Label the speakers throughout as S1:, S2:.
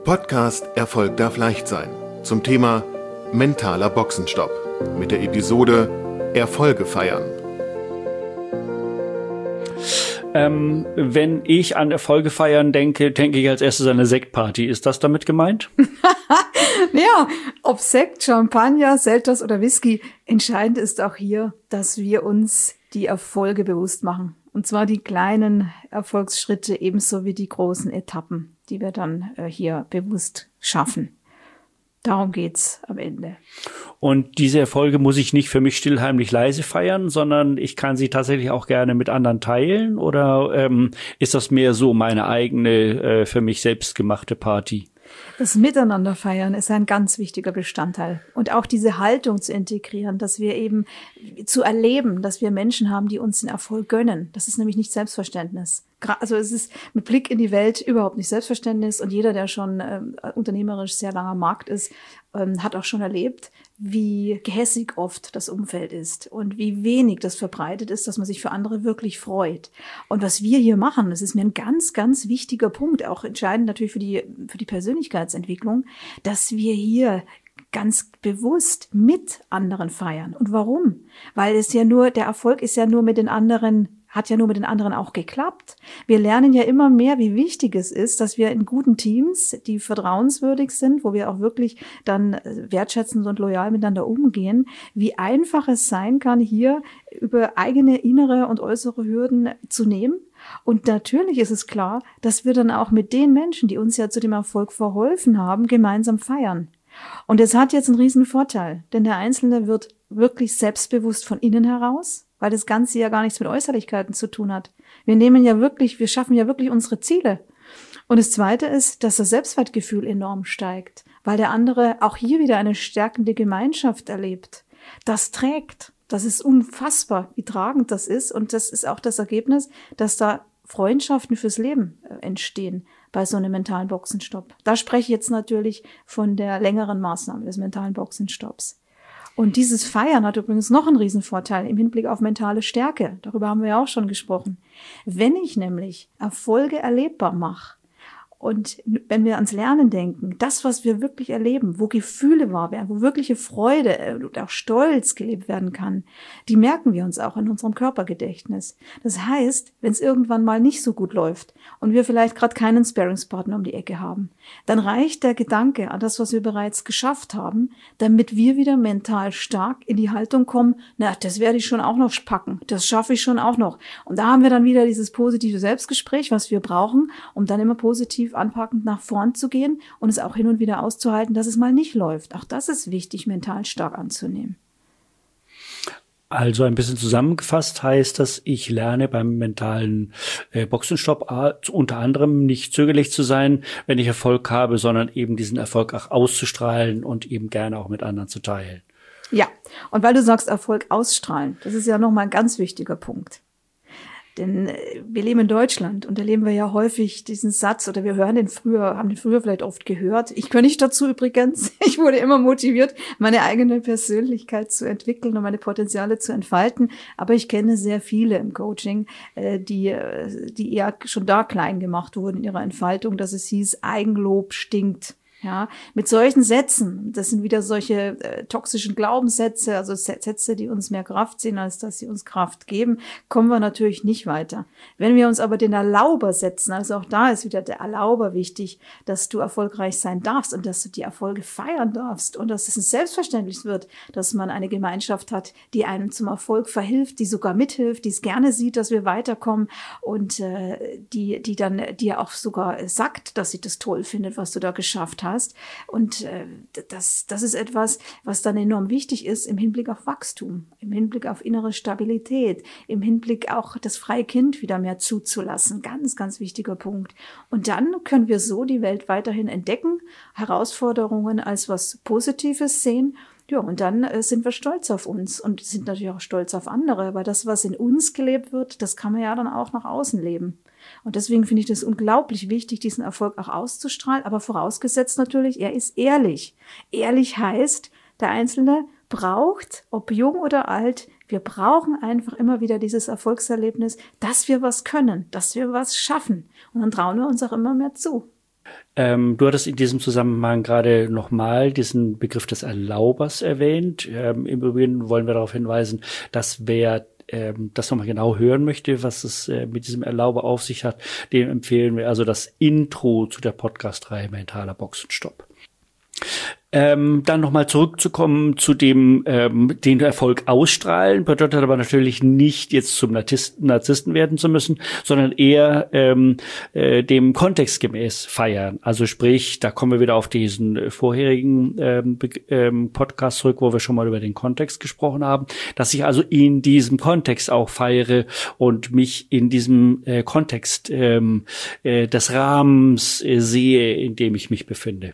S1: Podcast Erfolg darf leicht sein. Zum Thema mentaler Boxenstopp. Mit der Episode Erfolge feiern.
S2: Wenn ich an Erfolge feiern denke ich als erstes an eine Sektparty. Ist das damit gemeint?
S3: Ja, ob Sekt, Champagner, Selters oder Whisky, entscheidend ist auch hier, dass wir uns die Erfolge bewusst machen. Und zwar die kleinen Erfolgsschritte ebenso wie die großen Etappen, die wir dann hier bewusst schaffen. Darum geht's am Ende.
S2: Und diese Erfolge muss ich nicht für mich stillheimlich leise feiern, sondern ich kann sie tatsächlich auch gerne mit anderen teilen? Oder ist das mehr so meine eigene, für mich selbst gemachte Party?
S3: Das Miteinander feiern ist ein ganz wichtiger Bestandteil. Und auch diese Haltung zu integrieren, dass wir eben zu erleben, dass wir Menschen haben, die uns den Erfolg gönnen. Das ist nämlich nicht Selbstverständnis. Also es ist mit Blick in die Welt überhaupt nicht Selbstverständnis. Und jeder, der schon unternehmerisch sehr langer am Markt ist, hat auch schon erlebt, wie gehässig oft das Umfeld ist und wie wenig das verbreitet ist, dass man sich für andere wirklich freut. Und was wir hier machen, das ist mir ein ganz, ganz wichtiger Punkt, auch entscheidend natürlich für die Persönlichkeitsentwicklung, dass wir hier ganz bewusst mit anderen feiern. Und warum? Weil es ja nur, der Erfolg ist ja nur mit den anderen, hat ja nur mit den anderen auch geklappt. Wir lernen ja immer mehr, wie wichtig es ist, dass wir in guten Teams, die vertrauenswürdig sind, wo wir auch wirklich dann wertschätzend und loyal miteinander umgehen, wie einfach es sein kann, hier über eigene innere und äußere Hürden zu nehmen. Und natürlich ist es klar, dass wir dann auch mit den Menschen, die uns ja zu dem Erfolg verholfen haben, gemeinsam feiern. Und es hat jetzt einen riesen Vorteil, denn der Einzelne wird wirklich selbstbewusst von innen heraus, weil das Ganze ja gar nichts mit Äußerlichkeiten zu tun hat. Wir schaffen ja wirklich unsere Ziele. Und das Zweite ist, dass das Selbstwertgefühl enorm steigt, weil der andere auch hier wieder eine stärkende Gemeinschaft erlebt. Das trägt. Das ist unfassbar, wie tragend das ist. Und das ist auch das Ergebnis, dass da Freundschaften fürs Leben entstehen bei so einem mentalen Boxenstopp. Da spreche ich jetzt natürlich von der längeren Maßnahme des mentalen Boxenstopps. Und dieses Feiern hat übrigens noch einen Riesenvorteil im Hinblick auf mentale Stärke. Darüber haben wir ja auch schon gesprochen. Wenn ich nämlich Erfolge erlebbar mache und wenn wir ans Lernen denken, das, was wir wirklich erleben, wo Gefühle wahr werden, wo wirkliche Freude und auch Stolz gelebt werden kann, die merken wir uns auch in unserem Körpergedächtnis. Das heißt, wenn es irgendwann mal nicht so gut läuft und wir vielleicht gerade keinen Sparringspartner um die Ecke haben, dann reicht der Gedanke an das, was wir bereits geschafft haben, damit wir wieder mental stark in die Haltung kommen, na, das werde ich schon auch noch packen, das schaffe ich schon auch noch. Und da haben wir dann wieder dieses positive Selbstgespräch, was wir brauchen, um dann immer positiv anpackend nach vorn zu gehen und es auch hin und wieder auszuhalten, dass es mal nicht läuft. Auch das ist wichtig, mental stark anzunehmen.
S2: Also ein bisschen zusammengefasst heißt das, ich lerne beim mentalen Boxenstopp unter anderem nicht zögerlich zu sein, wenn ich Erfolg habe, sondern eben diesen Erfolg auch auszustrahlen und eben gerne auch mit anderen zu teilen.
S3: Ja, und weil du sagst Erfolg ausstrahlen, das ist ja nochmal ein ganz wichtiger Punkt. Denn wir leben in Deutschland und erleben wir ja häufig diesen Satz oder wir haben den früher vielleicht oft gehört. Ich gehöre nicht dazu übrigens. Ich wurde immer motiviert, meine eigene Persönlichkeit zu entwickeln und meine Potenziale zu entfalten. Aber ich kenne sehr viele im Coaching, die eher schon da klein gemacht wurden in ihrer Entfaltung, dass es hieß, Eigenlob stinkt. Ja, mit solchen Sätzen, das sind wieder solche toxischen Glaubenssätze, also Sätze, die uns mehr Kraft ziehen, als dass sie uns Kraft geben, kommen wir natürlich nicht weiter. Wenn wir uns aber den Erlauber setzen, also auch da ist wieder der Erlauber wichtig, dass du erfolgreich sein darfst und dass du die Erfolge feiern darfst und dass es ein Selbstverständlich wird, dass man eine Gemeinschaft hat, die einem zum Erfolg verhilft, die sogar mithilft, die es gerne sieht, dass wir weiterkommen und die dann dir auch sogar sagt, dass sie das toll findet, was du da geschafft hast. Und das ist etwas, was dann enorm wichtig ist im Hinblick auf Wachstum, im Hinblick auf innere Stabilität, im Hinblick auch das freie Kind wieder mehr zuzulassen. Ganz, ganz wichtiger Punkt. Und dann können wir so die Welt weiterhin entdecken, Herausforderungen als was Positives sehen. Ja, und dann sind wir stolz auf uns und sind natürlich auch stolz auf andere, weil das, was in uns gelebt wird, das kann man ja dann auch nach außen leben. Und deswegen finde ich das unglaublich wichtig, diesen Erfolg auch auszustrahlen, aber vorausgesetzt natürlich, er ist ehrlich. Ehrlich heißt, der Einzelne braucht, ob jung oder alt, wir brauchen einfach immer wieder dieses Erfolgserlebnis, dass wir was können, dass wir was schaffen. Und dann trauen wir uns auch immer mehr zu.
S2: Du hattest in diesem Zusammenhang gerade nochmal diesen Begriff des Erlaubers erwähnt. Im Übrigen wollen wir darauf hinweisen, dass wer das nochmal genau hören möchte, was es mit diesem Erlauber auf sich hat, dem empfehlen wir also das Intro zu der Podcast-Reihe Mentaler Boxenstopp. Dann nochmal zurückzukommen zu dem, den Erfolg ausstrahlen, bedeutet aber natürlich nicht jetzt zum Narzissten werden zu müssen, sondern eher dem Kontext gemäß feiern. Also sprich, da kommen wir wieder auf diesen vorherigen Podcast zurück, wo wir schon mal über den Kontext gesprochen haben, dass ich also in diesem Kontext auch feiere und mich in diesem Kontext des Rahmens sehe, in dem ich mich befinde.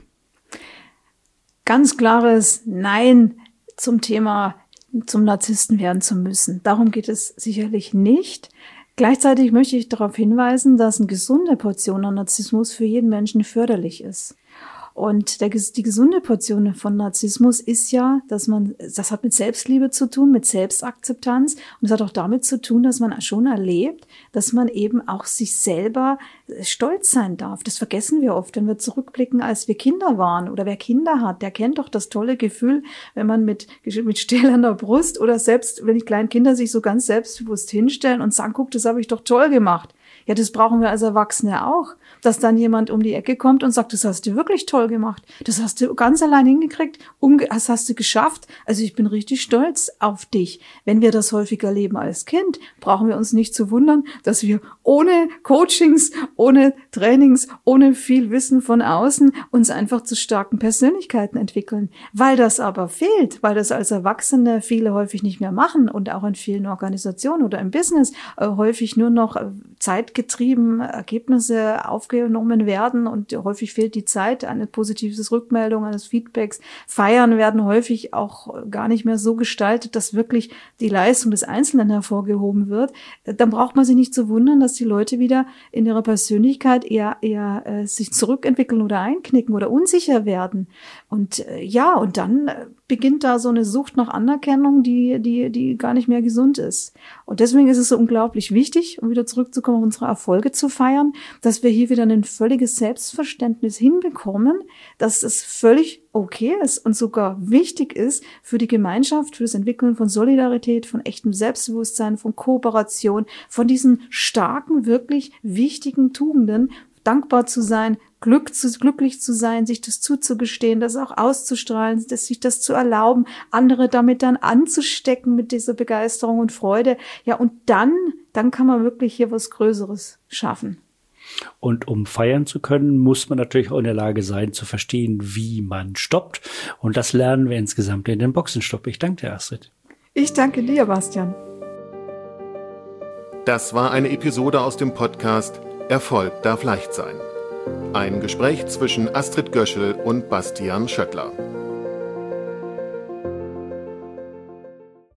S3: Ganz klares Nein zum Thema, zum Narzissten werden zu müssen. Darum geht es sicherlich nicht. Gleichzeitig möchte ich darauf hinweisen, dass eine gesunde Portion an Narzissmus für jeden Menschen förderlich ist. Und die gesunde Portion von Narzissmus ist ja, das hat mit Selbstliebe zu tun, mit Selbstakzeptanz. Und es hat auch damit zu tun, dass man schon erlebt, dass man eben auch sich selber stolz sein darf. Das vergessen wir oft, wenn wir zurückblicken, als wir Kinder waren. Oder wer Kinder hat, der kennt doch das tolle Gefühl, wenn man mit stählerner Brust oder selbst, wenn die kleinen Kinder sich so ganz selbstbewusst hinstellen und sagen, guck, das habe ich doch toll gemacht. Ja, das brauchen wir als Erwachsene auch, dass dann jemand um die Ecke kommt und sagt, das hast du wirklich toll gemacht, das hast du ganz allein hingekriegt, das hast du geschafft, also ich bin richtig stolz auf dich. Wenn wir das häufig erleben als Kind, brauchen wir uns nicht zu wundern, dass wir ohne Coachings, ohne Trainings, ohne viel Wissen von außen uns einfach zu starken Persönlichkeiten entwickeln. Weil das aber fehlt, weil das als Erwachsene viele häufig nicht mehr machen und auch in vielen Organisationen oder im Business häufig nur noch zeitgetrieben Ergebnisse aufgenommen werden und häufig fehlt die Zeit, eine positive Rückmeldung, eines Feedbacks. Feiern werden häufig auch gar nicht mehr so gestaltet, dass wirklich die Leistung des Einzelnen hervorgehoben wird. Dann braucht man sich nicht zu wundern, dass die Leute wieder in ihrer Persönlichkeit eher sich zurückentwickeln oder einknicken oder unsicher werden. Und und dann beginnt da so eine Sucht nach Anerkennung, die gar nicht mehr gesund ist. Und deswegen ist es so unglaublich wichtig, um wieder zurückzukommen, unsere Erfolge zu feiern, dass wir hier wieder ein völliges Selbstverständnis hinbekommen, dass es völlig okay ist und sogar wichtig ist für die Gemeinschaft, für das Entwickeln von Solidarität, von echtem Selbstbewusstsein, von Kooperation, von diesen starken, wirklich wichtigen Tugenden, dankbar zu sein, glücklich zu sein, sich das zuzugestehen, das auch auszustrahlen, sich das zu erlauben, andere damit dann anzustecken mit dieser Begeisterung und Freude. Ja, und dann kann man wirklich hier was Größeres schaffen.
S2: Und um feiern zu können, muss man natürlich auch in der Lage sein, zu verstehen, wie man stoppt. Und das lernen wir insgesamt in den Boxenstopp. Ich danke dir, Astrid.
S3: Ich danke dir, Bastian.
S1: Das war eine Episode aus dem Podcast Erfolg darf leicht sein. Ein Gespräch zwischen Astrid Göschel und Bastian Schöttler.